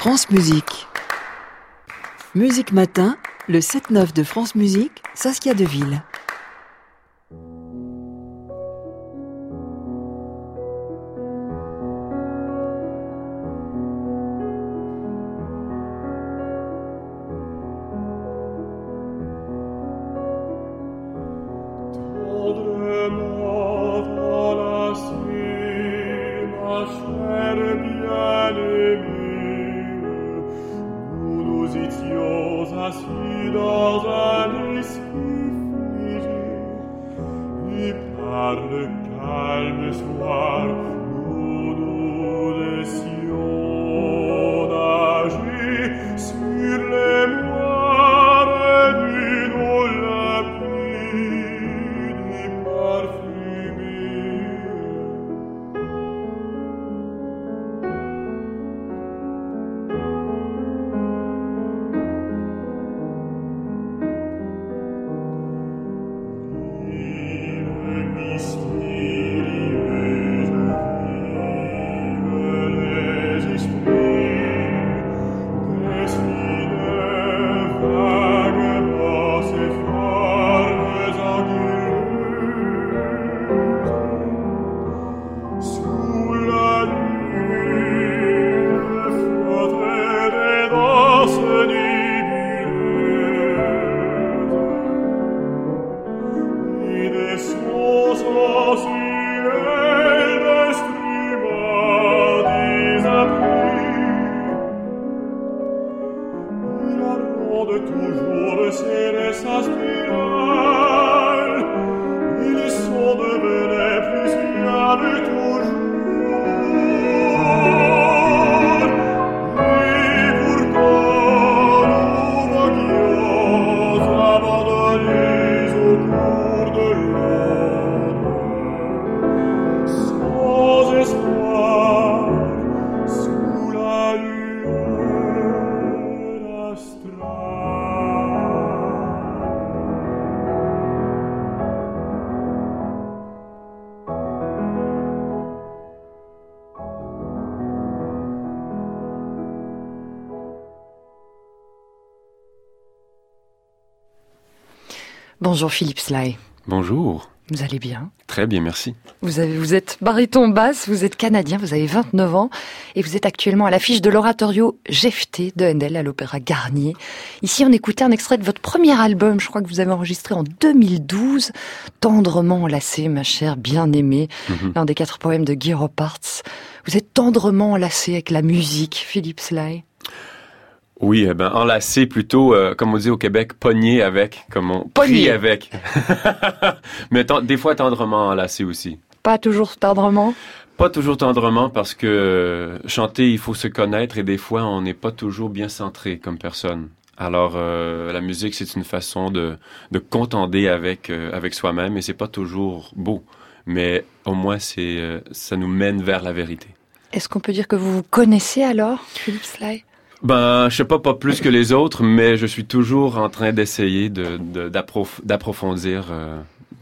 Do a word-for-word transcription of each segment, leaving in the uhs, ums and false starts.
France Musique. Musique Matin, le sept neuf de France Musique, Saskia Deville. Bonjour Philippe Sly. Bonjour. Vous allez bien? Très bien, merci. Vous, avez, vous êtes baryton basse, vous êtes canadien, vous avez vingt-neuf ans et vous êtes actuellement à l'affiche de l'oratorio Jephté de Handel à l'Opéra Garnier. Ici, on écoutait un extrait de votre premier album, je crois que vous avez enregistré en deux mille douze, Tendrement enlacé, ma chère bien-aimée, mm-hmm. l'un des quatre poèmes de Guy Roparts. Vous êtes tendrement enlacé avec la musique, Philippe Sly. Oui, eh ben enlacé plutôt, euh, comme on dit au Québec, pogné avec, comme on prie avec. Mais t- des fois tendrement enlacé aussi. Pas toujours tendrement? Pas toujours tendrement parce que euh, chanter, il faut se connaître et des fois on n'est pas toujours bien centré comme personne. Alors euh, la musique, c'est une façon de de contender avec euh, avec soi-même et c'est pas toujours beau, mais au moins c'est euh, ça nous mène vers la vérité. Est-ce qu'on peut dire que vous vous connaissez alors, Philippe Sly? Ben, je sais pas, pas plus que les autres, mais je suis toujours en train d'essayer de, de d'approf- d'approfondir euh,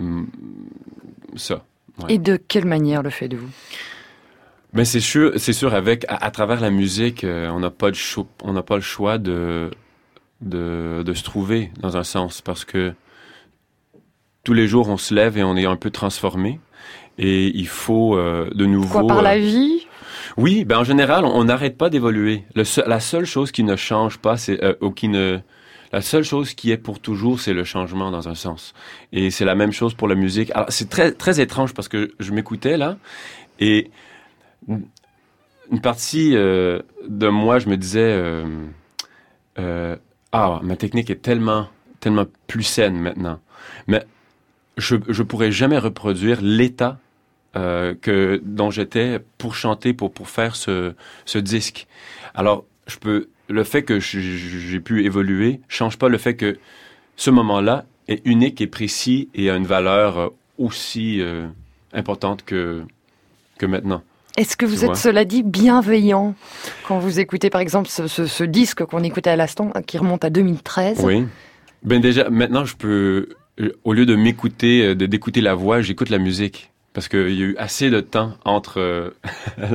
ça. Ouais. Et de quelle manière le faites-vous? Ben c'est sûr, c'est sûr avec à, à travers la musique, euh, on n'a pas le choix, on n'a pas le choix de de de se trouver dans un sens parce que tous les jours on se lève et on est un peu transformé et il faut euh, de nouveau. Quoi, par la vie? Oui, ben en général, on n'arrête pas d'évoluer. Le seul, la seule chose qui ne change pas, c'est euh, ou qui ne, la seule chose qui est pour toujours, c'est le changement dans un sens. Et c'est la même chose pour la musique. Alors c'est très très étrange parce que je m'écoutais là et une partie euh, de moi, je me disais, euh, euh, ah, ma technique est tellement tellement plus saine maintenant, mais je je pourrais jamais reproduire l'état Euh, que dont j'étais pour chanter, pour pour faire ce ce disque. Alors, je peux le fait que j'ai pu évoluer change pas le fait que ce moment-là est unique et précis et a une valeur aussi euh, importante que que maintenant. Est-ce que vous êtes, cela dit, bienveillant quand vous écoutez, par exemple, ce, ce, ce disque qu'on écoutait à l'instant, qui remonte à deux mille treize? Oui. Ben déjà, maintenant, je peux, au lieu de m'écouter, de d'écouter la voix, j'écoute la musique. Parce qu'il y a eu assez de temps entre euh,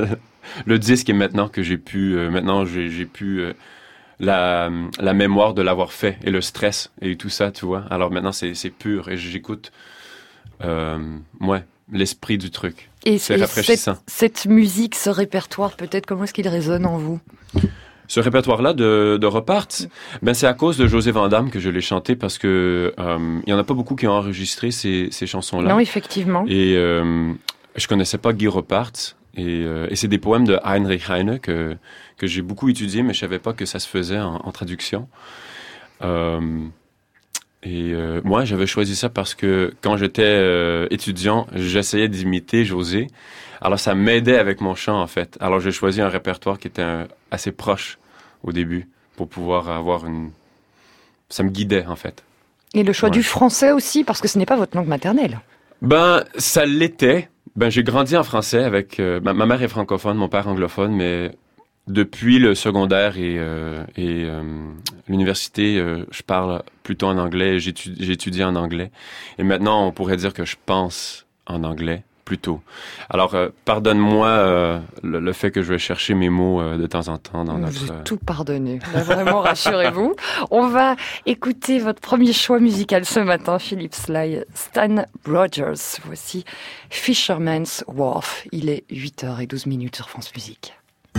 le disque est maintenant que j'ai pu, euh, maintenant j'ai, j'ai pu euh, la, la mémoire de l'avoir fait et le stress et tout ça, tu vois. Alors maintenant c'est, c'est pur et j'écoute, euh, ouais, l'esprit du truc. Et c'est et rafraîchissant. Cette, cette musique, ce répertoire, peut-être, comment est-ce qu'il résonne en vous? Ce répertoire-là de, de Repart, ben c'est à cause de José Van Damme que je l'ai chanté parce que euh, il y en a pas beaucoup qui ont enregistré ces, ces chansons-là. Non, effectivement. Et euh, je connaissais pas Guy Repart et, euh, et c'est des poèmes de Heinrich Heine que que j'ai beaucoup étudié, mais je savais pas que ça se faisait en, en traduction. Euh, et euh, moi, j'avais choisi ça parce que quand j'étais euh, étudiant, j'essayais d'imiter José. Alors, ça m'aidait avec mon chant, en fait. Alors, j'ai choisi un répertoire qui était un, assez proche au début pour pouvoir avoir une... Ça me guidait, en fait. Et le choix ouais. du français aussi, parce que ce n'est pas votre langue maternelle. Ben, ça l'était. Ben, j'ai grandi en français avec... Euh, ma, ma mère est francophone, mon père anglophone, mais depuis le secondaire et, euh, et euh, l'université, euh, je parle plutôt en anglais. J'étudie, j'étudie en anglais. Et maintenant, on pourrait dire que je pense en anglais. Plutôt. Alors, euh, pardonne-moi euh, le, le fait que je vais chercher mes mots euh, de temps en temps dans notre... Vous êtes tout pardonné. Là, vraiment, rassurez-vous. On va écouter votre premier choix musical ce matin, Philippe Sly, Stan Rogers. Voici Fisherman's Wharf. Il est huit heures douze minutes sur France Musique.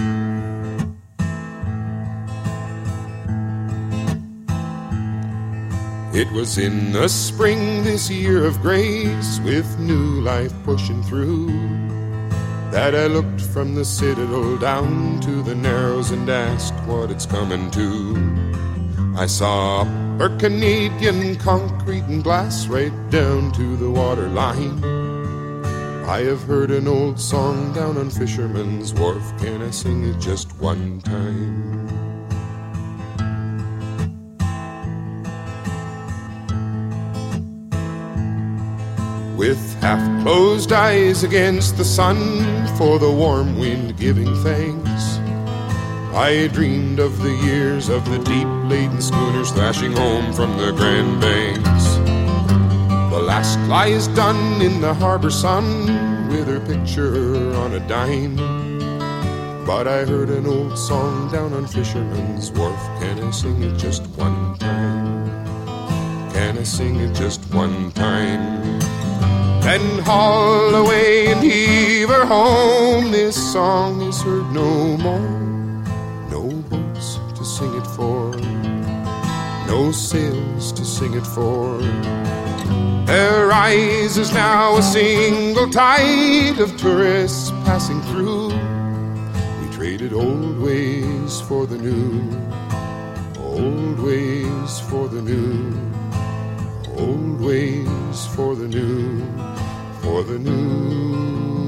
It was in the spring this year of grace, with new life pushing through, that I looked from the citadel down to the narrows and asked what it's coming to. I saw upper Canadian concrete and glass right down to the waterline. I have heard an old song down on Fisherman's Wharf. Can I sing it just one time? With half-closed eyes against the sun, for the warm wind giving thanks, I dreamed of the years of the deep-laden schooners thrashing home from the Grand Banks. The last lies done in the harbor sun, with her picture on a dime. But I heard an old song down on Fisherman's Wharf. Can I sing it just one time? Can I sing it just one time? Then haul away and heave her home. This song is heard no more. No boats to sing it for, no sails to sing it for. There rises now a single tide of tourists passing through. We traded old ways for the new, old ways for the new, old ways for the new. For the new.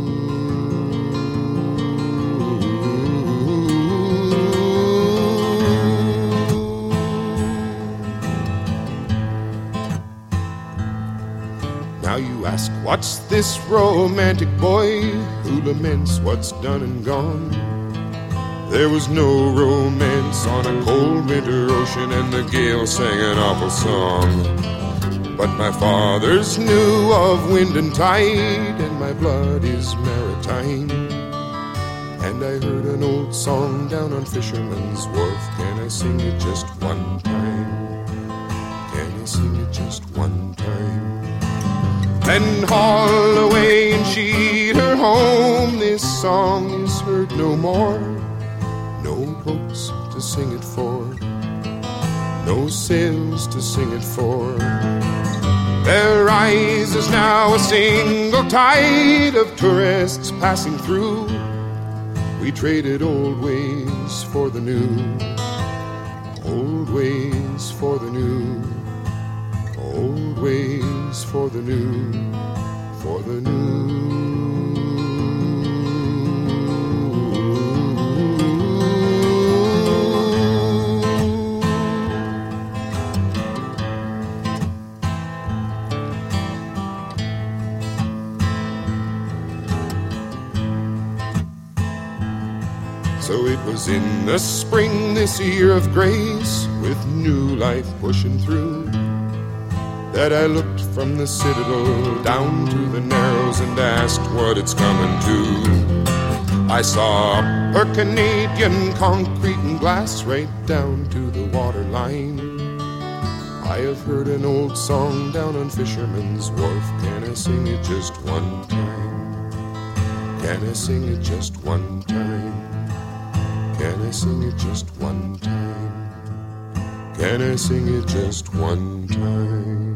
Now you ask, what's this romantic boy who laments what's done and gone? There was no romance on a cold winter ocean, and the gale sang an awful song. But my fathers knew of wind and tide, and my blood is maritime. And I heard an old song down on Fisherman's Wharf. Can I sing it just one time? Can I sing it just one time? Then haul away and sheet her home. This song is heard no more. No boats to sing it for, no sails to sing it for. There rises now a single tide of tourists passing through. We traded old ways for the new, old ways for the new, old ways for the new, for the new. So it was in the spring this year of grace, with new life pushing through, that I looked from the citadel down to the narrows and asked what it's coming to. I saw her Canadian concrete and glass right down to the waterline. I have heard an old song down on Fisherman's Wharf. Can I sing it just one time? Can I sing it just one time? Can I sing it just one time? Can I sing it just one time?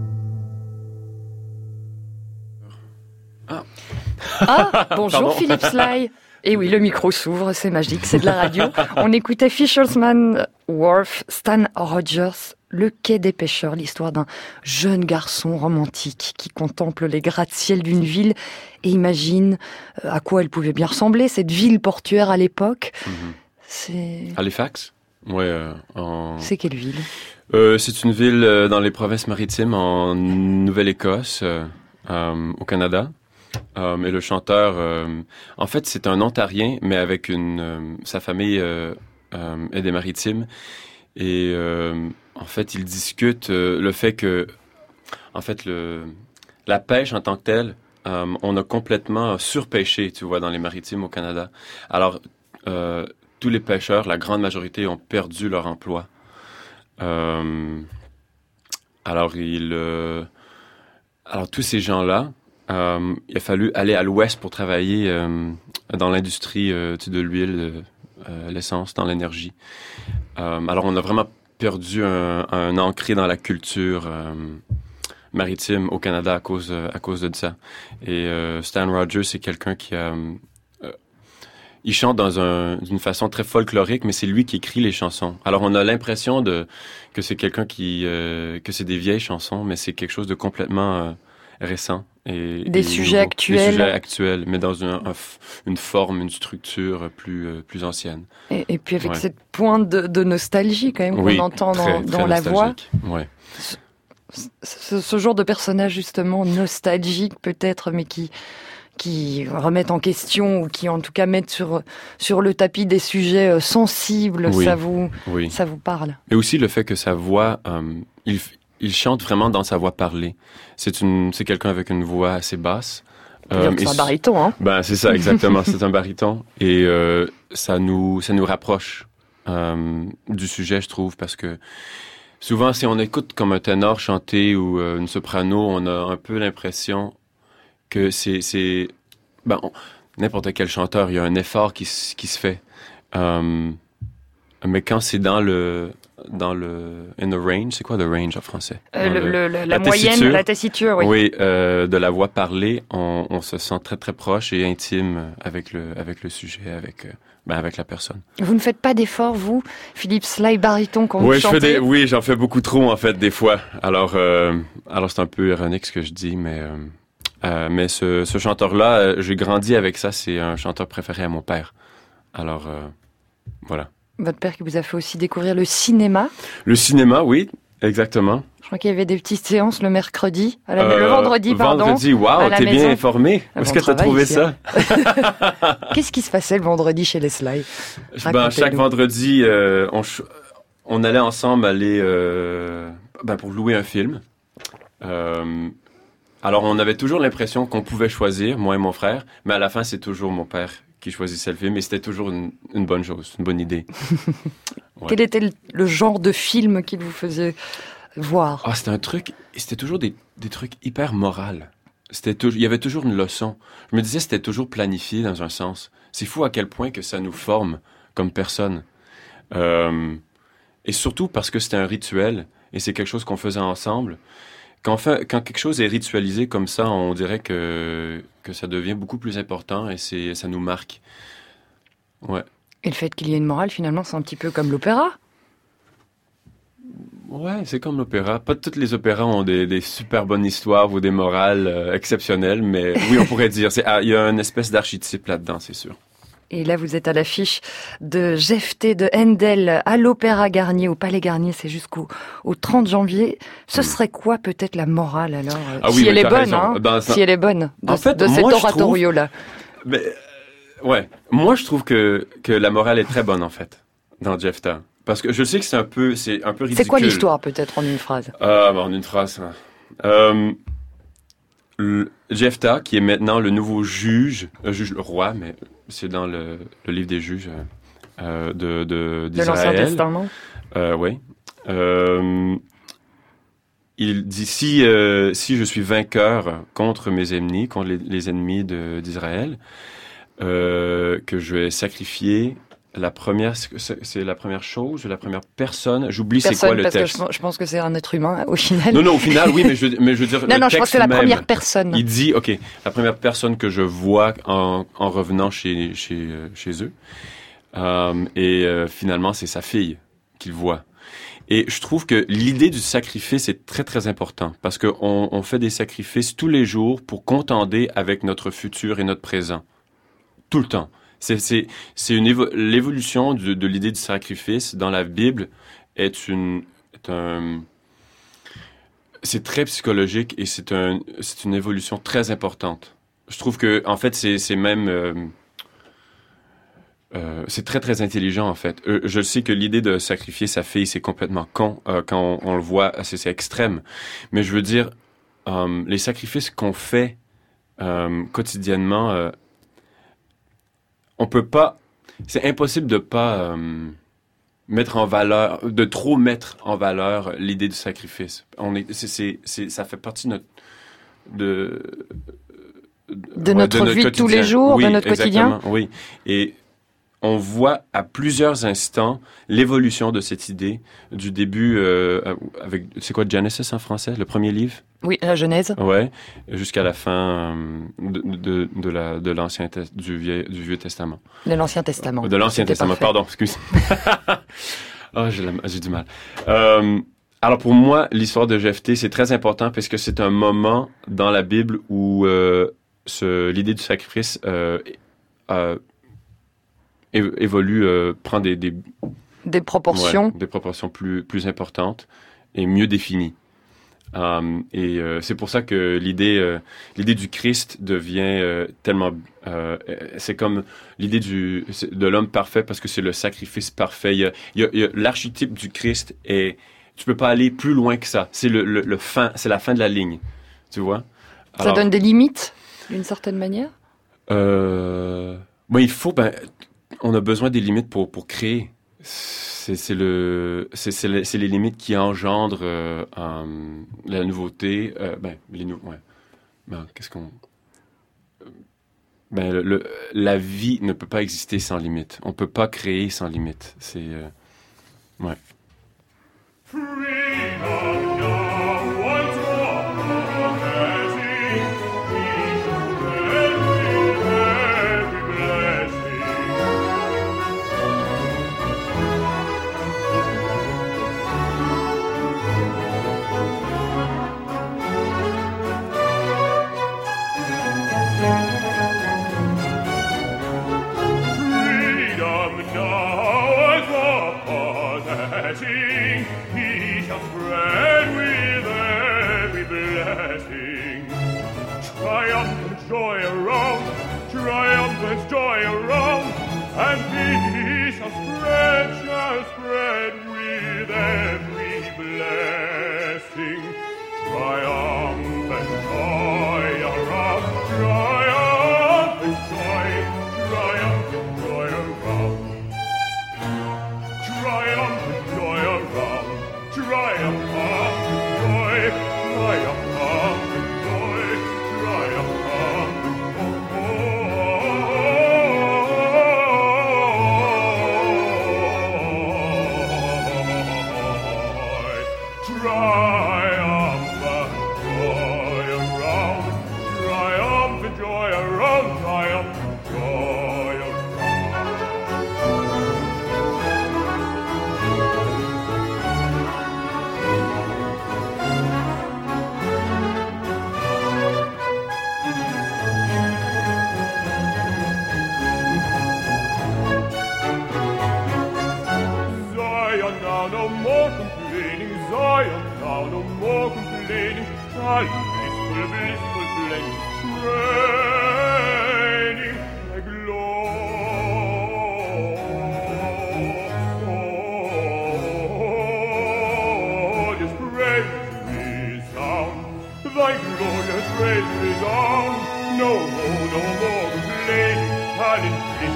Ah, ah bonjour Pardon. Philippe Sly. Et oui, le micro s'ouvre, c'est magique, c'est de la radio. On écoutait Fisherman's Wharf, Stan Rogers, Le quai des pêcheurs, l'histoire d'un jeune garçon romantique qui contemple les gratte-ciel d'une ville et imagine à quoi elle pouvait bien ressembler, cette ville portuaire à l'époque. Mm-hmm. C'est... Halifax? Ouais. Euh, en... C'est quelle ville? euh, C'est une ville euh, dans les provinces maritimes en Nouvelle-Écosse, euh, euh, au Canada. Um, et le chanteur, euh, en fait, c'est un Ontarien, mais avec une euh, sa famille euh, euh, est des Maritimes. Et euh, en fait, il discute euh, le fait que, en fait, le la pêche en tant que telle, euh, on a complètement surpêché, tu vois, dans les Maritimes au Canada. Alors, euh, tous les pêcheurs, la grande majorité, ont perdu leur emploi. Euh, alors, il, euh, alors tous ces gens-là. Euh, il a fallu aller à l'ouest pour travailler euh, dans l'industrie euh, de l'huile, euh, l'essence, dans l'énergie. Euh, alors, on a vraiment perdu un, un ancré dans la culture euh, maritime au Canada à cause, à cause de ça. Et euh, Stan Rogers, c'est quelqu'un qui a... Euh, il chante dans un, d'une façon très folklorique, mais c'est lui qui écrit les chansons. Alors, on a l'impression de, que c'est quelqu'un qui... Euh, que c'est des vieilles chansons, mais c'est quelque chose de complètement euh, récent. Et, des et sujets nouveau. actuels. Des sujets actuels, mais dans un, un, une forme, une structure plus, euh, plus ancienne. Et, et puis avec ouais. cette pointe de, de nostalgie quand même oui, qu'on entend très, dans, très dans la voix. Ouais. Ce, ce, ce genre de personnage justement nostalgique peut-être, mais qui qui remettent en question ou qui en tout cas mettent sur sur le tapis des sujets sensibles, oui. ça vous oui. ça vous parle. Mais aussi le fait que sa voix, euh, il Il chante vraiment dans sa voix parlée. C'est une, c'est quelqu'un avec une voix assez basse. Euh, c'est un baryton, hein? Ben c'est ça, exactement. C'est un baryton et euh, ça nous, ça nous rapproche euh, du sujet, je trouve, parce que souvent, si on écoute comme un ténor chanter ou euh, une soprano, on a un peu l'impression que c'est, c'est, ben on, n'importe quel chanteur, il y a un effort qui, qui se fait. Euh, mais quand c'est dans le dans le in the range, c'est quoi the range en français? euh, le, le, le, La, la moyenne, la tessiture, oui. Oui, euh, de la voix parlée, on, on se sent très très proche et intime avec le avec le sujet, avec euh, ben avec la personne. Vous ne faites pas d'efforts, vous, Philippe Sly, baryton, quand oui, vous chantez? Je fais des, oui, j'en fais beaucoup trop en fait des fois. Alors euh, alors c'est un peu ironique ce que je dis, mais euh, euh, mais ce, ce chanteur-là, euh, j'ai grandi avec ça. C'est un chanteur préféré à mon père. Alors euh, voilà. Votre père qui vous a fait aussi découvrir le cinéma. Le cinéma, oui, exactement. Je crois qu'il y avait des petites séances le mercredi, à la, euh, le vendredi, pardon. Vendredi, waouh, t'es bien informé. Où est-ce que t'as trouvé ici, ça? Qu'est-ce qui se passait le vendredi chez les Sly? Ben, chaque vendredi, euh, on, on allait ensemble aller euh, ben, pour louer un film. Euh, alors, on avait toujours l'impression qu'on pouvait choisir, moi et mon frère, mais à la fin, c'est toujours mon père qui choisissait le film, et c'était toujours une, une bonne chose, une bonne idée. Ouais. Quel était le, le genre de film qu'il vous faisait voir? Ah, c'était un truc, c'était toujours des, des trucs hyper moraux. C'était toujours, il y avait toujours une leçon. Je me disais, c'était toujours planifié dans un sens. C'est fou à quel point que ça nous forme comme personne. Euh, et surtout parce que c'était un rituel, et c'est quelque chose qu'on faisait ensemble. Quand, fait, quand quelque chose est ritualisé comme ça, on dirait que, que ça devient beaucoup plus important et c'est, ça nous marque. Ouais. Et le fait qu'il y ait une morale, finalement, c'est un petit peu comme l'opéra? Ouais, c'est comme l'opéra. Pas toutes les opéras ont des, des super bonnes histoires ou des morales euh, exceptionnelles, mais oui, on pourrait dire. C'est, ah, il y a une espèce d'archétype là-dedans, c'est sûr. Et là, vous êt à l'affiche de Jephté de Handel à l'Opéra Garnier, au Palais Garnier, c'est jusqu'au au trente janvier. Ce mmh. serait quoi peut-être la morale alors? Ah si, oui, elle est bonne, hein, ben, si elle est bonne, de, en fait, de cet moi, oratorio-là. Trouve... Mais, euh, ouais, moi je trouve que, que la morale est très bonne en fait, dans Jephté. Parce que je sais que c'est un peu, c'est un peu ridicule. C'est quoi l'histoire peut-être en une phrase? Ah, ben, en une phrase. Euh, Jephté, qui est maintenant le nouveau juge, le juge le roi, mais c'est dans le, le livre des Juges euh, de, de, d'Israël. De l'Ancien Testament. Euh, oui. Euh, il dit, si, euh, si je suis vainqueur contre mes ennemis, contre les, les ennemis de, d'Israël, euh, que je vais sacrifier la première, c'est, c'est la première chose, la première personne. J'oublie personne, c'est quoi le parce texte. Que je, je pense que c'est un être humain au final. Non, non, au final, oui, mais je, mais je veux dire. non, le non, texte je pense que c'est la même, première personne. Il dit, ok, la première personne que je vois en, en revenant chez, chez, chez eux. Euh, et euh, finalement, c'est sa fille qu'il voit. Et je trouve que l'idée du sacrifice est très, très important parce qu'on on fait des sacrifices tous les jours pour contender avec notre futur et notre présent. Tout le temps. C'est, c'est, c'est une évo- l'évolution de, de l'idée du sacrifice dans la Bible est une, est un, c'est très psychologique et c'est un, c'est une évolution très importante. Je trouve que, en fait, c'est, c'est même, euh, Euh, c'est très, très intelligent, en fait. Euh, je sais que l'idée de sacrifier sa fille, c'est complètement con euh, quand on, on le voit, c'est, c'est extrême. Mais je veux dire, euh, les sacrifices qu'on fait euh, quotidiennement, euh, on peut pas... C'est impossible de pas euh, mettre en valeur, de trop mettre en valeur l'idée du sacrifice. On est, c'est, c'est, c'est, ça fait partie de notre... De, de ouais, notre, de notre vie de tous les jours, oui, de notre quotidien. Oui, et on voit à plusieurs instants l'évolution de cette idée du début euh, avec, c'est quoi Genesis en français, le premier livre? Oui, la Genèse. Ouais, jusqu'à la fin euh, de, de, de, la, de l'ancien du vieux, du Vieux Testament. De l'Ancien Testament. De l'Ancien C'était Testament, parfait. pardon, excuse. oh, j'ai, la, j'ai du mal. Euh, alors pour moi, l'histoire de Jephthé, c'est très important parce que c'est un moment dans la Bible où euh, ce, l'idée du sacrifice euh, euh, évolue, euh, prend des, des, des proportions, ouais, des proportions plus, plus importantes et mieux définies. Um, et euh, c'est pour ça que l'idée, euh, l'idée du Christ devient euh, tellement, euh, c'est comme l'idée du de l'homme parfait parce que c'est le sacrifice parfait. Il y a, il y a, il y a l'archétype du Christ et tu peux pas aller plus loin que ça. C'est le, le, le fin, c'est la fin de la ligne, tu vois. Alors, ça donne des limites d'une certaine manière. Euh, bon, il faut ben on a besoin des limites pour, pour créer. C'est, c'est, le, c'est, c'est, les, c'est les limites qui engendrent euh, euh, la nouveauté. Euh, ben, les nou- ouais. ben, qu'est-ce qu'on... Ben, le, le, la vie ne peut pas exister sans limite. On ne peut pas créer sans limite. C'est... Euh, ouais. He shall spread with every blessing. Triumphant joy around, triumphant joy around, and he shall spread, shall spread with every blessing. Triumphant joy around, triumphant joy, triumphant joy around. Triumphant joy around, triumphant joy, triumphant joy, triumphant joy, triumphant joy around, triumphant joy around, triumphant joy around. No more complaining, Zion, now no more complaining, shall blissful, blissful blessing, reigning like glorious praise resound, thy glorious praise resound, no more, no more complaining, shall in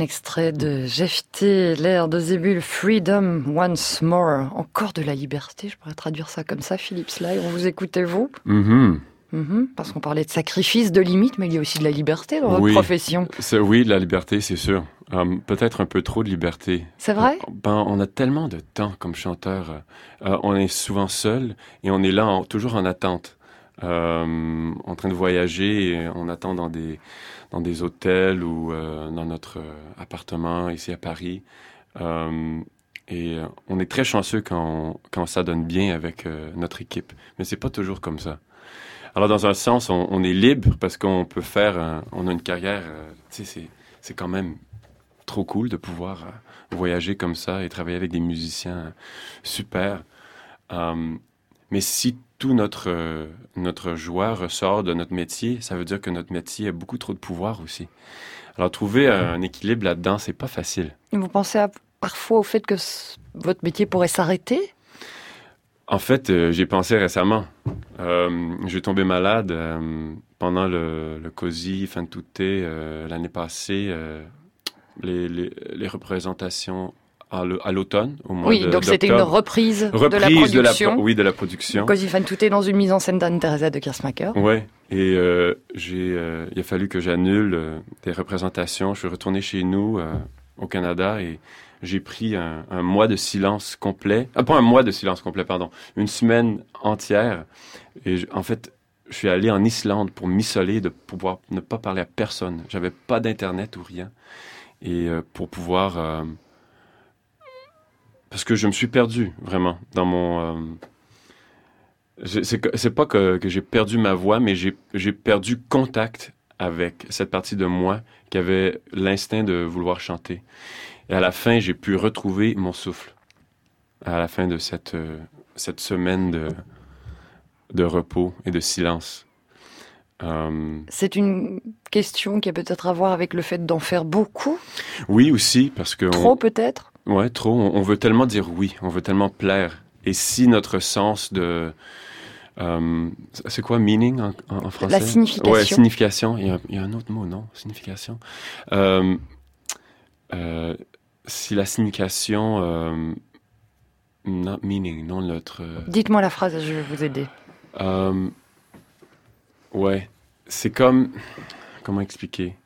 extrait de Jephté, l'air de Zébul, Freedom Once More. Encore de la liberté, je pourrais traduire ça comme ça, Philippe Sly. On vous écoutez, vous Mm-hmm. Mm-hmm, parce qu'on parlait de sacrifice, de limite, mais il y a aussi de la liberté dans Oui, votre profession. C'est, oui, de la liberté, c'est sûr. Um, peut-être un peu trop de liberté. C'est vrai? Ben, on a tellement de temps comme chanteur. Euh, on est souvent seul et on est là en, toujours en attente. Euh, en train de voyager, et on attend dans des, dans des hôtels ou euh, dans notre euh, appartement ici à Paris. Euh, et euh, on est très chanceux quand, quand ça donne bien avec euh, notre équipe. Mais c'est pas toujours comme ça. Alors, dans un sens, on, on est libre parce qu'on peut faire, euh, on a une carrière, euh, tu sais, c'est, c'est quand même trop cool de pouvoir euh, voyager comme ça et travailler avec des musiciens super. Euh, mais si tout notre, euh, notre joie ressort de notre métier, ça veut dire que notre métier a beaucoup trop de pouvoir aussi. Alors, trouver un équilibre là-dedans, c'est pas facile. Vous pensez à, parfois au fait que c- votre métier pourrait s'arrêter? En fait, euh, j'ai pensé récemment. Euh, j'ai tombé malade euh, pendant le, le Così fan tutte euh, l'année passée, euh, les, les, les représentations à, le, à l'automne, au mois Oui, de, donc c'était une d'octobre. reprise, reprise de la production. De la, pro- oui, de la production. Così fan tutte dans une mise en scène d'Anne-Theresa de Kersmacher. Ouais. Et euh, j'ai, euh, il a fallu que j'annule euh, des représentations. Je suis retourné chez nous euh, au Canada et j'ai pris un, un mois de silence complet. Ah, pas un mois de silence complet, pardon. Une semaine entière. Et je- en fait, je suis allé en Islande pour m'isoler, de pouvoir ne pas parler à personne. J'avais pas d'internet ou rien. Et euh, pour pouvoir, euh, parce que je me suis perdu vraiment dans mon. Euh, je- c'est, que- c'est pas que, que j'ai perdu ma voix, mais j'ai, j'ai perdu contact avec cette partie de moi qui avait l'instinct de vouloir chanter. Et à la fin, j'ai pu retrouver mon souffle. À la fin de cette, euh, cette semaine de, de repos et de silence. Euh, C'est une question qui a peut-être à voir avec le fait d'en faire beaucoup, oui, aussi, parce que... trop on, peut-être. ouais, trop. On, on veut tellement dire oui, on veut tellement plaire. Et si notre sens de... Euh, c'est quoi meaning en, en, en français? La signification. Ouais, signification. Il y a, il y a un autre mot, non? Signification. Euh, euh, si la signification... Euh, not meaning, non notre... euh, Dites-moi la phrase, je vais vous aider. Euh, ouais, c'est comme... Comment expliquer?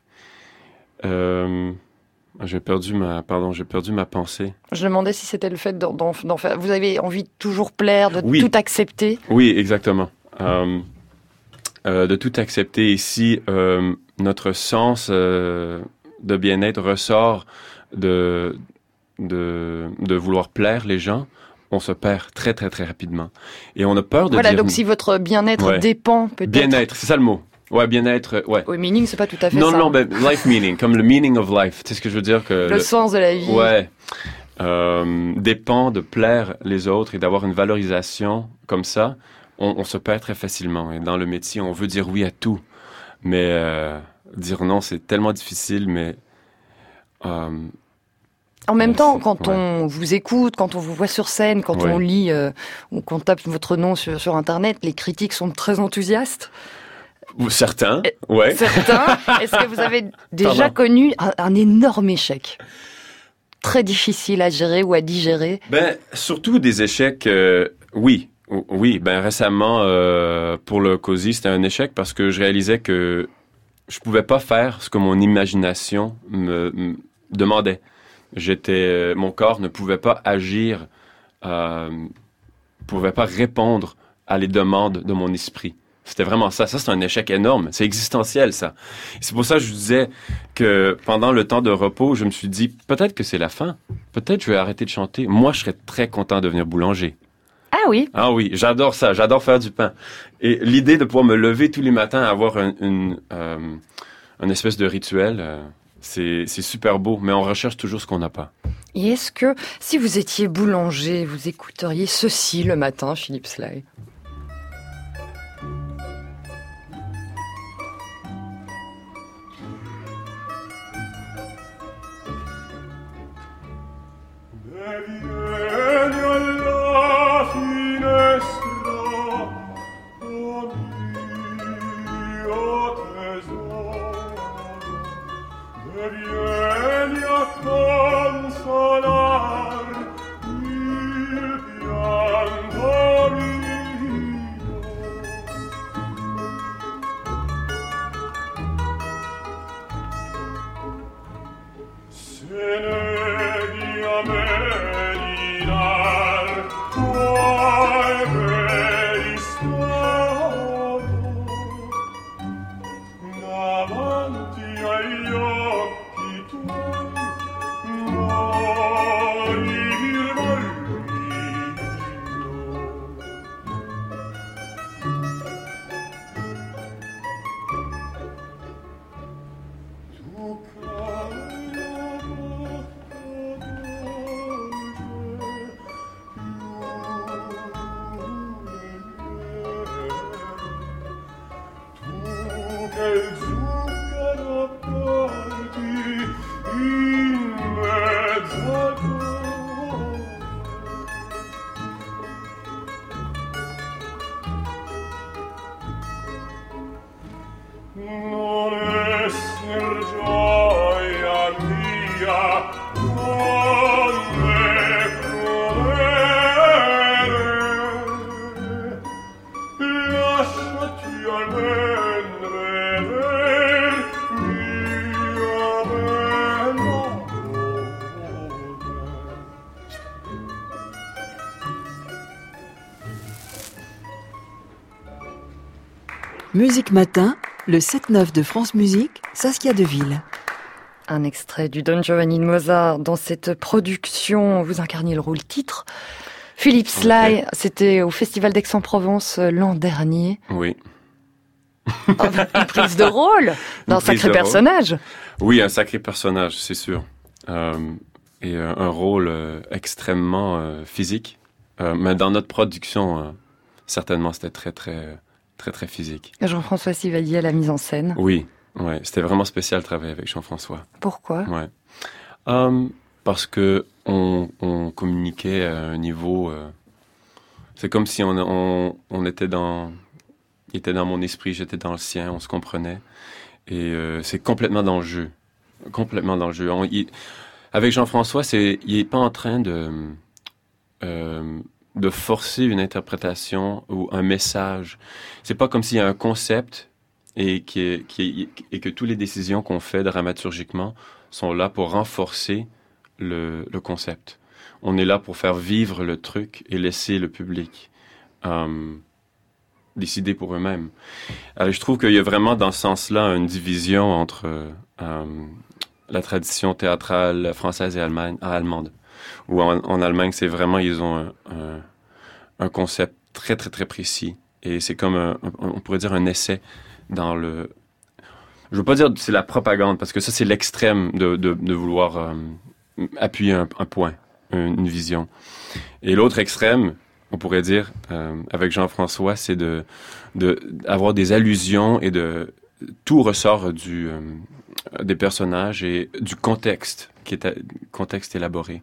Euh, j'ai perdu ma... Pardon, j'ai perdu ma pensée. Je demandais si c'était le fait d'en, d'en- d'en faire... Vous avez envie de toujours plaire, de Oui. tout accepter. Oui, exactement. Euh, euh, de tout accepter. Et si euh, notre sens euh, de bien-être ressort de, de, de vouloir plaire les gens, on se perd très, très, très rapidement. Et on a peur de Voilà, dire... donc si votre bien-être Ouais. dépend peut-être... Bien-être, c'est ça le mot. Ouais, bien-être, ouais. Oui, meaning, c'est pas tout à fait Non, ça. non, ben, life meaning, comme le meaning of life. Tu sais ce que je veux dire? Que Le sens de la vie. Ouais. Euh, dépend de plaire les autres et d'avoir une valorisation comme ça, on, on se perd très facilement. Et dans le métier, on veut dire oui à tout. Mais euh, dire non, c'est tellement difficile, mais... Euh, En même Ouais, temps, c'est- quand ouais. on vous écoute, quand on vous voit sur scène, quand Ouais. on lit euh, ou qu'on tape votre nom sur, sur Internet, les critiques sont très enthousiastes. ou certains, Et- ouais. Certains, est-ce que vous avez déjà Pardon. connu un, un énorme échec? Très difficile à gérer ou à digérer. Ben, surtout des échecs, euh, oui. O- Oui, ben récemment, euh, pour le Così, c'était un échec parce que je réalisais que je pouvais pas faire ce que mon imagination me, me demandait. J'étais, euh, mon corps ne pouvait pas agir, euh, pouvait pas répondre à les demandes de mon esprit. C'était vraiment ça. Ça, c'est un échec énorme. C'est existentiel, ça. Et c'est pour ça que je disais que pendant le temps de repos, je me suis dit, peut-être que c'est la fin. Peut-être que je vais arrêter de chanter. Moi, je serais très content de devenir boulanger. Ah oui, Ah oui, j'adore ça. J'adore faire du pain. Et l'idée de pouvoir me lever tous les matins, avoir un, une, euh, une espèce de rituel, euh, c'est, c'est super beau. Mais on recherche toujours ce qu'on n'a pas. et est-ce que si vous étiez boulanger, vous écouteriez ceci le matin, Philippe Sly? Vieni alla finestra, o mio tesoro. Vieni Musique Matin, le sept neuf de France Musique, Saskia Deville. Un extrait du Don Giovanni de Mozart. Dans cette production, vous incarniez le rôle titre. Philippe Sly, okay. C'était au Festival d'Aix-en-Provence l'an dernier. Oui. Oh, une prise de rôle d'un sacré personnage. Oui, un sacré personnage, c'est sûr. Euh, et euh, un rôle euh, extrêmement euh, physique. Euh, mais dans notre production, euh, certainement, c'était très, très, très, très physique. Jean-François Sivalier à la mise en scène. Oui, ouais, c'était vraiment spécial de travailler avec Jean-François. Pourquoi? Ouais. Euh, parce que on, on communiquait à un niveau... Euh, c'est comme si on, on, on était dans... Il était dans mon esprit, j'étais dans le sien, on se comprenait. Et euh, c'est complètement dans le jeu. Complètement dans le jeu. On, il, avec Jean-François, c'est, il n'est pas en train de... Euh, de forcer une interprétation ou un message. C'est pas comme s'il y a un concept et, qui est, qui est, et que toutes les décisions qu'on fait dramaturgiquement sont là pour renforcer le, le concept. On est là pour faire vivre le truc et laisser le public euh, décider pour eux-mêmes. Alors, je trouve qu'il y a vraiment dans ce sens-là une division entre euh, la tradition théâtrale française et allemagne, allemande. Ou en, en Allemagne, c'est vraiment, ils ont un, un, un concept très, très, très précis. Et c'est comme, un, un, on pourrait dire, un essai dans le... Je veux pas dire que c'est la propagande, parce que ça, c'est l'extrême de, de, de vouloir euh, appuyer un, un point, une, une vision. Et l'autre extrême, on pourrait dire, euh, avec Jean-François, c'est de, de avoir des allusions et de... Tout ressort du, euh, des personnages et du contexte, qui est un contexte élaboré.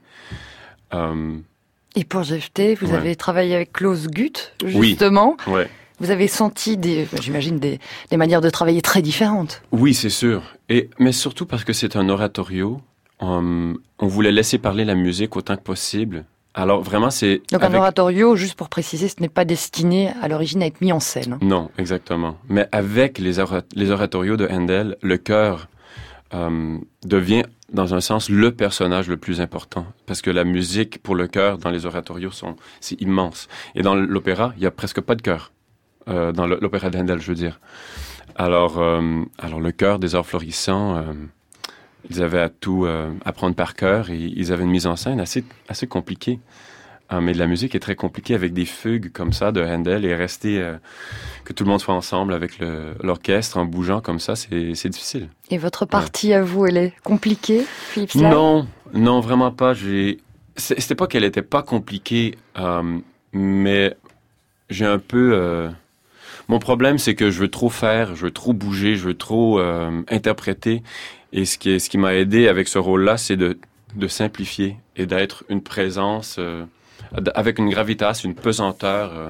Euh, et pour G F T, vous ouais. avez travaillé avec Klaus Guth, justement. Oui, ouais. Vous avez senti, des, j'imagine, des, des manières de travailler très différentes. Oui, c'est sûr. Et, mais surtout parce que c'est un oratorio, on, on voulait laisser parler la musique autant que possible. Alors vraiment, c'est... Donc avec... un oratorio, juste pour préciser, ce n'est pas destiné à l'origine à être mis en scène. Non, exactement. Mais avec les, orat- les oratorios de Handel, le chœur euh, devient, dans un sens, le personnage le plus important. Parce que la musique pour le chœur dans les oratorios, sont, c'est immense. Et dans l'opéra, il n'y a presque pas de chœur. Euh, dans l'opéra de Handel, je veux dire. Alors, euh, alors le chœur des Arts Florissants... Euh, Ils avaient à tout euh, apprendre par cœur et ils avaient une mise en scène assez, assez compliquée. Euh, mais la musique est très compliquée avec des fugues comme ça de Handel et rester, euh, que tout le monde soit ensemble avec le, l'orchestre en bougeant comme ça, c'est, c'est difficile. Et votre partie ouais. à vous, elle est compliquée, Philippe Sly ? Non, non, vraiment pas. J'ai... C'était pas qu'elle était pas compliquée, euh, mais j'ai un peu... Euh... Mon problème, c'est que je veux trop faire, je veux trop bouger, je veux trop euh, interpréter. Et ce qui, est, ce qui m'a aidé avec ce rôle-là, c'est de, de simplifier et d'être une présence euh, avec une gravitas, une pesanteur euh,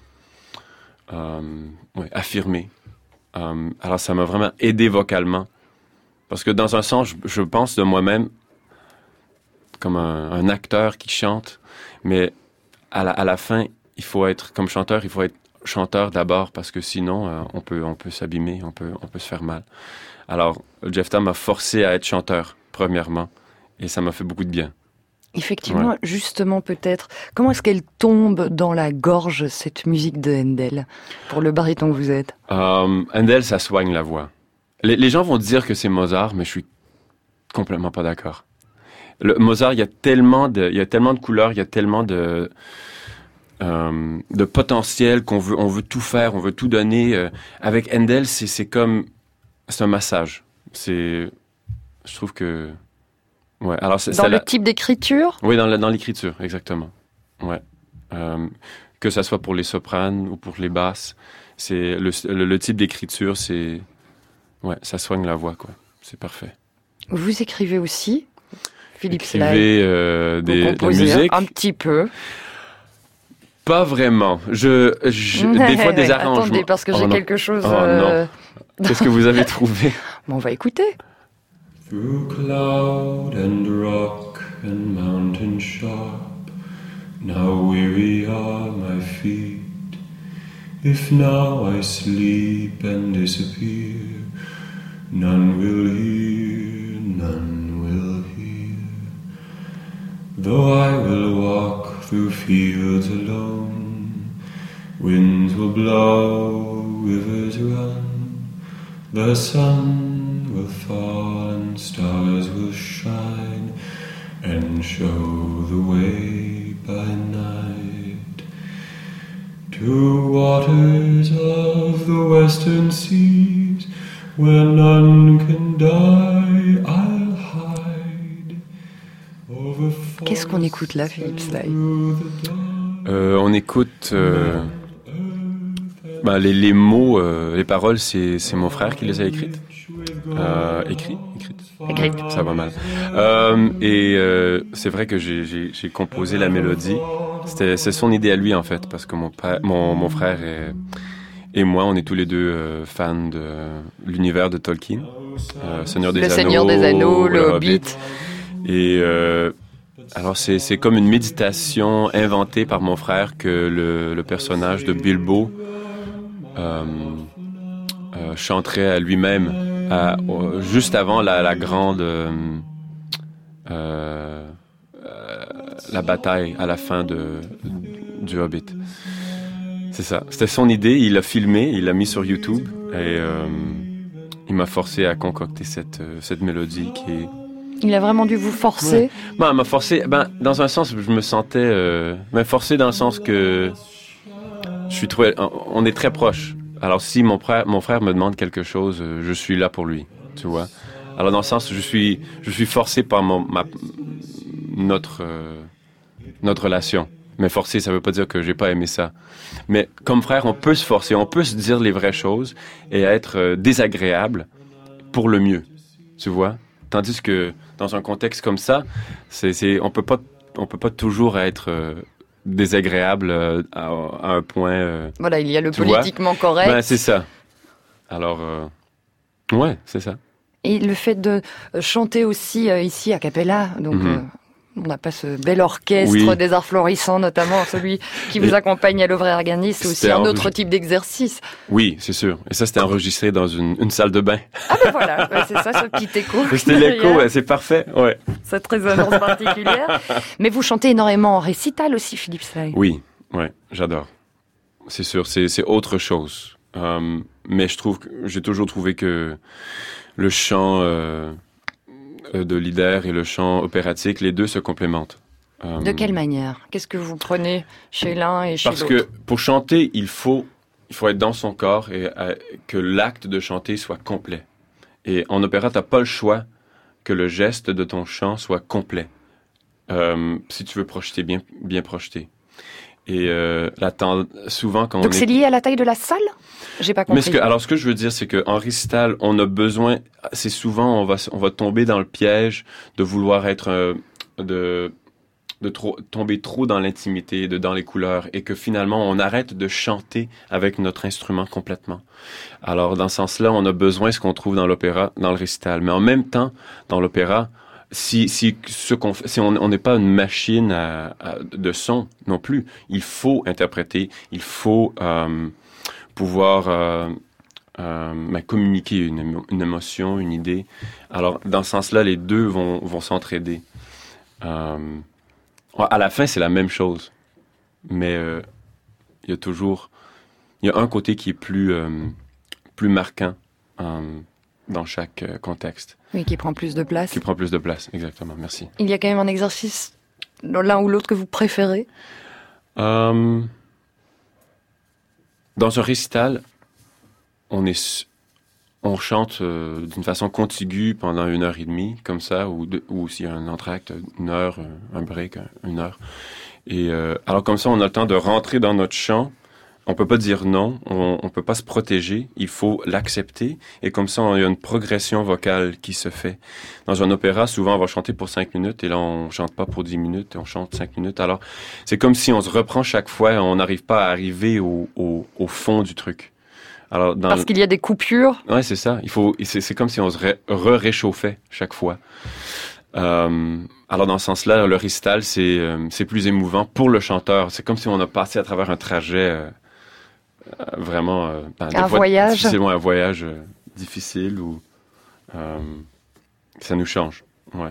euh, ouais, affirmée. Euh, alors, ça m'a vraiment aidé vocalement. Parce que dans un sens, je, je pense de moi-même comme un, un acteur qui chante, mais à la, à la fin, il faut être, comme chanteur, il faut être chanteur d'abord, parce que sinon, euh, on peut, on peut s'abîmer, on peut, on peut se faire mal. Alors, Jefta m'a forcé à être chanteur, premièrement, et ça m'a fait beaucoup de bien. Effectivement, ouais. Justement, peut-être, comment est-ce qu'elle tombe dans la gorge, cette musique de Handel, pour le baryton que vous êtes ? euh, Handel, ça soigne la voix. Les, les gens vont dire que c'est Mozart, mais je suis complètement pas d'accord. Le, Mozart, il y a tellement de, il y a tellement de couleurs, il y a tellement de... Euh, de potentiel qu'on veut, on veut tout faire, on veut tout donner. Euh, avec Handel, c'est, c'est comme, c'est un massage. C'est, je trouve que, ouais. Alors c'est, dans c'est le la... type d'écriture. Oui, dans, la, dans l'écriture, exactement. Ouais. Euh, que ça soit pour les sopranes ou pour les basses, c'est le, le, le type d'écriture, c'est, ouais, ça soigne la voix, quoi. C'est parfait. Vous écrivez aussi, Philippe Sly. Écrivez euh, des, de la musique. Un petit peu. Pas vraiment. Je, je des fois des arrangements. Attendez, parce que j'ai oh, quelque chose. Oh, euh... non. Qu'est-ce que vous avez trouvé? Bon, on va écouter. Through cloud and rock and mountain sharp, now weary are my feet. If now I sleep and disappear, none will hear, none will hear. Though I will walk through fields alone, winds will blow rivers run, the sun will fall and stars will shine and show the way by night. To waters of the western seas, where none can die, I'll hide. Over Qu'est-ce qu'on écoute là, Philippe Sly? Euh, on écoute euh, bah, les, les mots, euh, les paroles, c'est, c'est mon frère qui les a écrites. Euh, écrit, écrites. Écrites. Ça va mal. Euh, et euh, c'est vrai que j'ai, j'ai, j'ai composé la mélodie. C'était, c'est son idée à lui en fait, parce que mon père, mon, mon frère est, et moi, on est tous les deux euh, fans de l'univers de Tolkien, euh, Seigneur des le Anneaux, Seigneur des Anneaux, le, le Hobbit. Hobbit. Et euh, alors c'est, c'est comme une méditation inventée par mon frère que le, le personnage de Bilbo euh, euh, chanterait à lui-même à, euh, juste avant la, la grande euh, euh, la bataille à la fin de, du Hobbit. C'est ça. C'était son idée. Il l'a filmé, il l'a mis sur YouTube et euh, il m'a forcé à concocter cette, cette mélodie qui est... Il a vraiment dû vous forcer? Ouais. Ben, il m'a forcé. Ben, dans un sens, je me sentais... Euh, mais forcé dans le sens que je suis trop... On est très proches. Alors, si mon frère, mon frère me demande quelque chose, je suis là pour lui, tu vois. Alors, dans le sens, je suis, je suis forcé par mon, ma, notre, euh, notre relation. Mais forcé, ça veut pas dire que j'ai pas aimé ça. Mais comme frère, on peut se forcer, on peut se dire les vraies choses et être euh, désagréable pour le mieux, tu vois. Tandis que dans un contexte comme ça, c'est, c'est, on peut pas, on peut pas toujours être euh, désagréable euh, à, à un point. Euh, voilà, il y a le politiquement vois? correct. Ben, c'est ça. Alors, euh, ouais, c'est ça. Et le fait de chanter aussi euh, ici a cappella, donc. Mm-hmm. Euh... On n'a pas ce bel orchestre oui. des arts florissants, notamment celui qui vous et accompagne à l'Ouvrière Garnier. C'est aussi un autre type d'exercice. Oui, c'est sûr. Et ça, c'était enregistré dans une, une salle de bain. Ah ben voilà, ouais, c'est ça, ce petit écho. C'était l'écho, ouais, c'est parfait. Ouais. Cette résonance particulière. Mais vous chantez énormément en récital aussi, Philippe Sly. Oui, ouais, j'adore. C'est sûr, c'est, c'est autre chose. Euh, mais je trouve, que, j'ai toujours trouvé que le chant... Euh, de leader et le chant opératique, les deux se complémentent. Euh, de quelle manière? Qu'est-ce que vous prenez chez l'un et chez parce l'autre? Parce que pour chanter, il faut, il faut être dans son corps et euh, que l'acte de chanter soit complet. Et en opéra, tu n'as pas le choix que le geste de ton chant soit complet. Euh, si tu veux projeter, bien, bien projeter. Et euh, la ten... souvent quand Donc on c'est est... lié à la taille de la salle? J'ai pas compris. Mais ce que, alors ce que je veux dire, c'est qu'en récital, on a besoin, c'est souvent, on va, on va tomber dans le piège de vouloir être, euh, de, de trop, tomber trop dans l'intimité, de, dans les couleurs, et que finalement, on arrête de chanter avec notre instrument complètement. Alors dans ce sens-là, on a besoin de ce qu'on trouve dans l'opéra, dans le récital. Mais en même temps, dans l'opéra, Si, si, ce qu'on fait, si on n'est pas une machine à, à, de son non plus, il faut interpréter, il faut euh, pouvoir euh, euh, ben, communiquer une, une émotion, une idée. Alors, dans ce sens-là, les deux vont, vont s'entraider. Euh, à la fin, c'est la même chose, mais euh, il y a toujours, il y a un côté qui est plus, euh, plus marquant euh, dans chaque euh, contexte. Oui, qui prend plus de place. Qui prend plus de place, exactement. Merci. Il y a quand même un exercice, l'un ou l'autre, que vous préférez? euh, Dans un récital, on, est, on chante euh, d'une façon contiguë pendant une heure et demie, comme ça, ou, de, ou s'il y a un entracte, une heure, un break, une heure. Et euh, alors comme ça, on a le temps de rentrer dans notre chant. On peut pas dire non, on, on peut pas se protéger, il faut l'accepter. Et comme ça, il y a une progression vocale qui se fait. Dans un opéra, souvent, on va chanter pour cinq minutes, et là, on chante pas pour dix minutes, on chante cinq minutes. Alors, c'est comme si on se reprend chaque fois, on n'arrive pas à arriver au, au, au fond du truc. Alors, dans Parce le... qu'il y a des coupures? Ouais, c'est ça. Il faut, c'est, c'est comme si on se ré, re-réchauffait chaque fois. Euh, alors, dans ce sens-là, le récital, c'est, euh, c'est plus émouvant pour le chanteur. C'est comme si on a passé à travers un trajet... Euh, Euh, vraiment euh, ben, un fois, voyage difficilement un voyage euh, difficile où euh, ça nous change, ouais.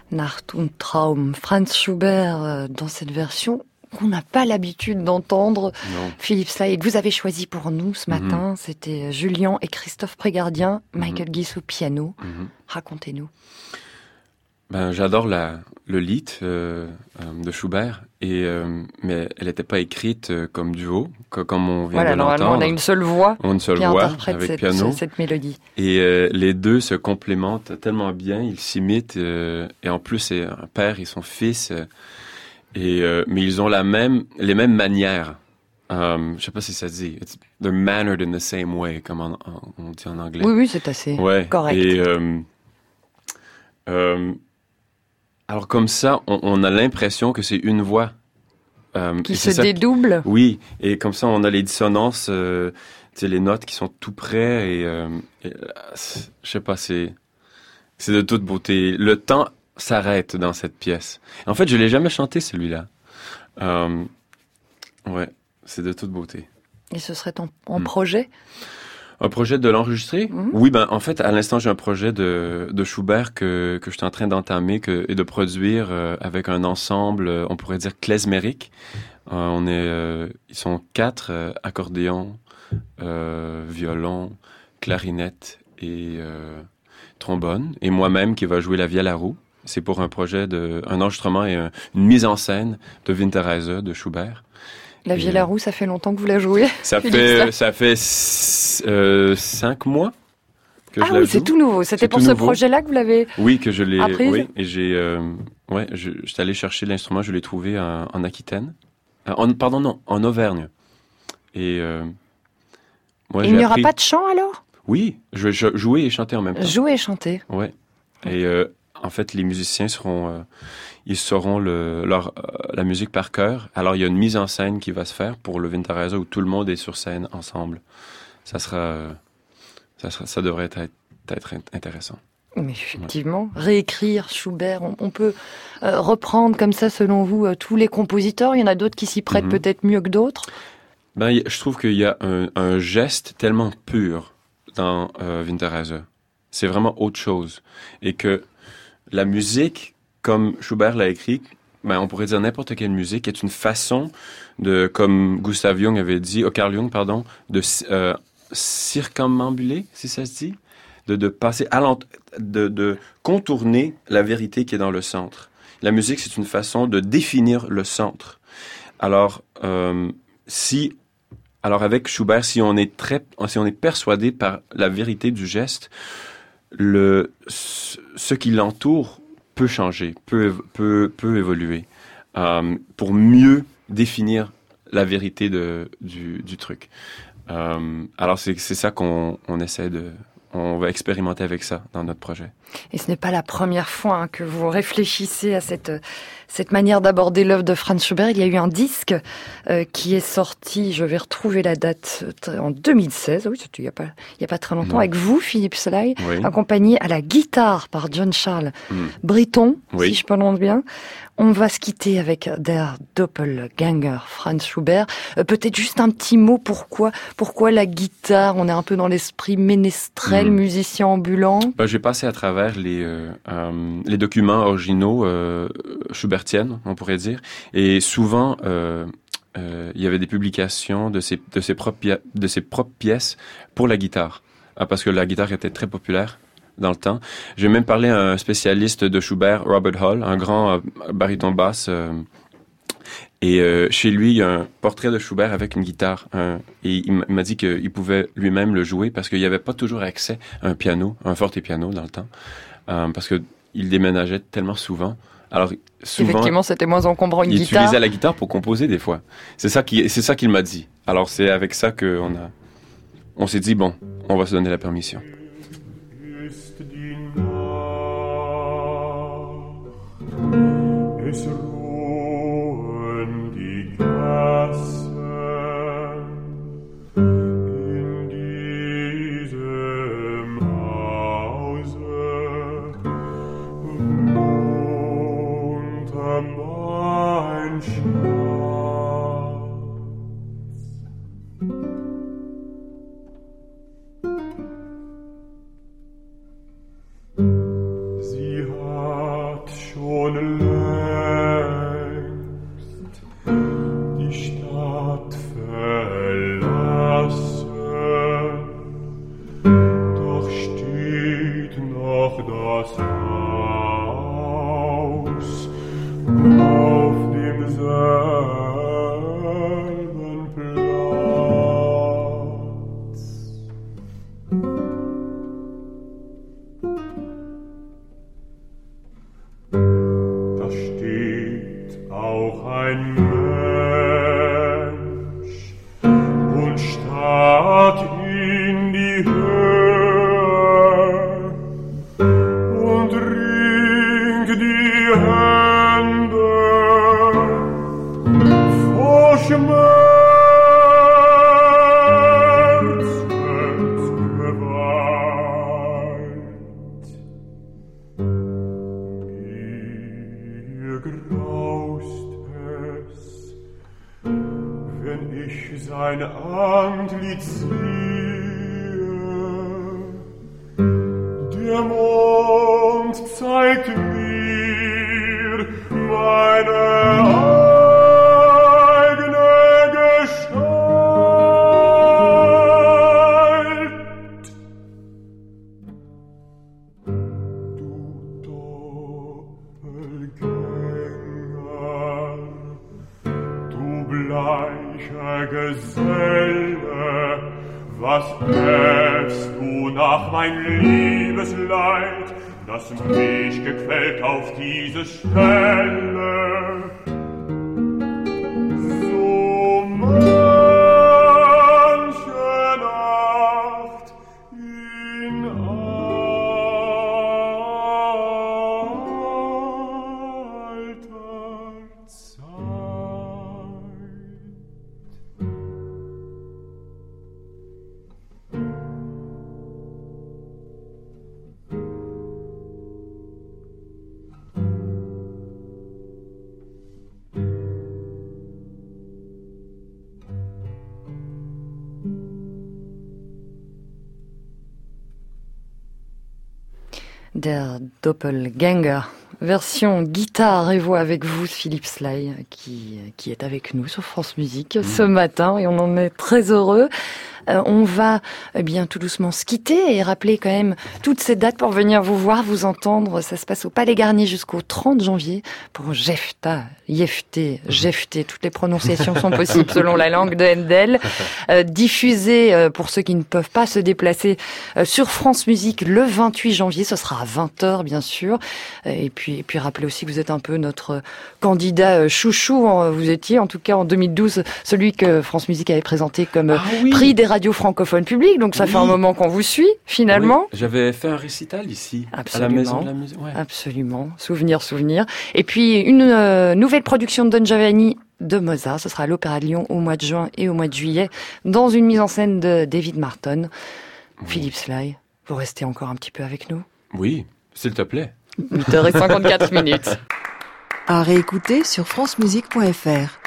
Nacht und Traum, Franz Schubert, euh, dans cette version qu'on n'a pas l'habitude d'entendre. Non. Philippe Sly, que vous avez choisi pour nous ce matin, mm-hmm. c'était Julien et Christophe Prégardien, Michael mm-hmm. Guiss au piano. Mm-hmm. Racontez-nous. Ben, j'adore la, le lied euh, euh, de Schubert, et, euh, mais elle n'était pas écrite euh, comme duo, que, comme on vient voilà, de l'entendre. Normalement, on a une seule voix on a une seule qui voix interprète avec cette, piano. cette mélodie. Et euh, les deux se complémentent tellement bien, ils s'imitent, euh, et en plus, c'est un père et son fils, euh, et, euh, mais ils ont la même, les mêmes manières. Um, je ne sais pas si ça se dit. It's, they're mannered in the same way, comme en, en, on dit en anglais. Oui, oui, c'est assez ouais. correct. Et, euh, euh, alors comme ça, on, on a l'impression que c'est une voix. Euh, qui se dédouble. Qui, oui, et comme ça, on a les dissonances, euh, tu sais, les notes qui sont tout près, et, euh, et je sais pas, c'est, c'est de toute beauté. Le temps s'arrête dans cette pièce. En fait, je l'ai jamais chanté, celui-là. Euh, ouais, c'est de toute beauté. Et ce serait en, en mmh. projet? Un projet de l'enregistrer? Mm-hmm. Oui, ben en fait, à l'instant, j'ai un projet de, de Schubert que, que je suis en train d'entamer que, et de produire euh, avec un ensemble, euh, on pourrait dire klezmerique. Euh, on est, euh, ils sont quatre, euh, accordéon, euh, violon, clarinette et euh, trombone. Et moi-même qui va jouer la vielle à roue. C'est pour un projet de, un enregistrement et un, une mise en scène de Winterreise de Schubert. La vielle à roue, ça fait longtemps que vous la jouez? Ça fait, ça fait euh, cinq mois que ah je la oui, joue. c'est tout nouveau. C'était pour ce nouveau. projet-là que vous l'avez Oui, que je l'ai. apprise? Oui, et j'ai, euh, ouais, je, j'étais allé chercher l'instrument, je l'ai trouvé en, en Aquitaine. En, pardon, non, en Auvergne. Et euh, moi, il j'ai n'y appris... aura pas de chant alors? Oui, je vais jouer et chanter en même temps. Jouer et chanter. Ouais. Et euh, en fait, les musiciens seront. Euh, Ils sauront le, leur, euh, la musique par cœur. Alors, il y a une mise en scène qui va se faire pour le Winterreise où tout le monde est sur scène ensemble. Ça sera, euh, ça sera, ça devrait être, être intéressant. Mais effectivement, ouais. Réécrire Schubert, on, on peut euh, reprendre comme ça, selon vous, euh, tous les compositeurs. Il y en a d'autres qui s'y prêtent mm-hmm. peut-être mieux que d'autres. Ben, y, je trouve qu'il y a un, un geste tellement pur dans euh, Winterreise. C'est vraiment autre chose. Et que la musique, comme Schubert l'a écrit, ben on pourrait dire n'importe quelle musique est une façon de, comme Gustav Jung avait dit, oh, Carl Jung, pardon, de euh, circumambuler, si ça se dit, de, de passer à l'ent- de, de contourner la vérité qui est dans le centre. La musique, c'est une façon de définir le centre. Alors, euh, si, alors avec Schubert, si on est très, si on est persuadé par la vérité du geste, le, ce qui l'entoure peut changer, peut, peut, peut évoluer, euh, pour mieux définir la vérité de, du, du truc. Euh, alors, c'est, c'est ça qu'on on essaie de... On va expérimenter avec ça dans notre projet. Et ce n'est pas la première fois hein, que vous réfléchissez à cette, cette manière d'aborder l'œuvre de Franz Schubert. Il y a eu un disque euh, qui est sorti, je vais retrouver la date, en deux mille seize, oui, il n'y a pas, il y a pas très longtemps, non. Avec vous, Philippe Sly, oui. Accompagné à la guitare par John Charles mm. Britton, oui. Si je prononce bien. On va se quitter avec Der Doppelgänger, Franz Schubert. Euh, peut-être juste un petit mot, pourquoi, pourquoi la guitare? On est un peu dans l'esprit ménestrel, mmh. musicien ambulant. Ben, j'ai passé à travers les, euh, euh, les documents originaux euh, schubertiennes, on pourrait dire. Et souvent, euh, euh, il y avait des publications de ses, de ses propres, pi- de ses propres pièces pour la guitare. Ah, parce que la guitare était très populaire dans le temps. J'ai même parlé à un spécialiste de Schubert, Robert Hall, un grand euh, baryton basse. Euh, et euh, chez lui, il y a un portrait de Schubert avec une guitare. Un, et il m'a dit qu'il pouvait lui-même le jouer parce qu'il n'y avait pas toujours accès à un piano, un fortepiano dans le temps. Euh, parce qu'il déménageait tellement souvent. Alors, souvent, effectivement, c'était moins encombrant une il guitare. Il utilisait la guitare pour composer des fois. C'est ça, qui, c'est ça qu'il m'a dit. Alors, c'est avec ça qu'on a, on s'est dit, bon, on va se donner la permission. Es ruhen die Gassen in diesem Hause unter mein Schatz. Sie hat schon wenn ich sein Antlitz sehe. Der Mond zeigt mir meine Geselle, was äffst du nach mein Liebesleid, das mich gequält auf diese Stelle? So manche Nacht in alter Zeit. Der Doppelganger, version guitare et voix avec vous, Philippe Sly, qui, qui est avec nous sur France Musique mmh. ce matin, et on en est très heureux. Euh, on va eh bien tout doucement se quitter et rappeler quand même toutes ces dates pour venir vous voir, vous entendre. Ça se passe au Palais Garnier jusqu'au trente janvier pour Jefta, Jefté, Jefté. Toutes les prononciations sont possibles selon la langue de Handel. Euh, diffusé euh, pour ceux qui ne peuvent pas se déplacer euh, sur France Musique le vingt-huit janvier. Ce sera à vingt heures bien sûr. Et puis, et puis rappelez aussi que vous êtes un peu notre candidat euh, chouchou. Vous étiez en tout cas en deux mille douze celui que France Musique avait présenté comme ah, oui. prix des radio francophone publique, donc ça oui. fait un moment qu'on vous suit, finalement. Oui. J'avais fait un récital ici, Absolument. à la Maison de la Musique. Ouais. Absolument. Souvenir, souvenir. Et puis, une euh, nouvelle production de Don Giovanni de Mozart. Ce sera à l'Opéra de Lyon au mois de juin et au mois de juillet, dans une mise en scène de David Marton. Oui. Philippe Sly, vous restez encore un petit peu avec nous? Oui, s'il te plaît. huit heures cinquante-quatre minutes. À réécouter sur francemusique point f r.